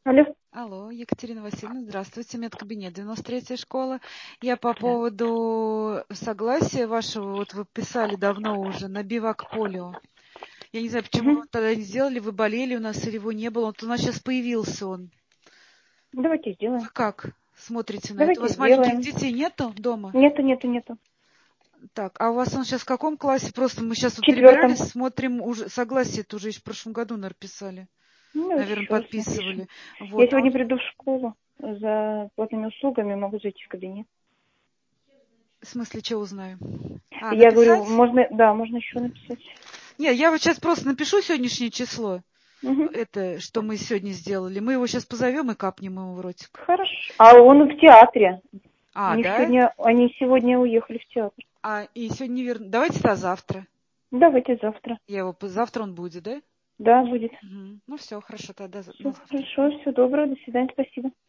Алло. Алло, Екатерина Васильевна, здравствуйте, медкабинет 93-я школа. Я по Да. поводу согласия вашего, вот вы писали давно уже на бивак полио. Я не знаю, почему вы Мгм. тогда не сделали, вы болели у нас или его не было. Вот у нас сейчас появился он. Давайте Вы сделаем. как смотрите на это? У Давайте вас маленьких сделаем. детей нету дома? Нету. Так, а у вас он сейчас в каком классе? Просто мы сейчас В вот перебирались, 4. смотрим, уже согласие это уже в прошлом году, наверное, писали. Ну, давайте Наверное, еще раз напишем. подписывали. Я Вот. сегодня приду в школу за платными услугами, могу зайти в кабинет. В смысле, что узнаю? Я говорю, Написать? можно еще написать. Не, я вот сейчас просто напишу сегодняшнее число, Угу. это, что мы сегодня сделали. Мы его сейчас позовем и капнем ему в ротик. Хорошо. А он в театре. Да? Они сегодня уехали в театр. И сегодня не верну. Давайте тогда завтра. Давайте завтра. Завтра он будет, да? Да, будет. Мгм. Ну все, хорошо, тогда Все на завтра. хорошо, все доброго, до свидания, спасибо.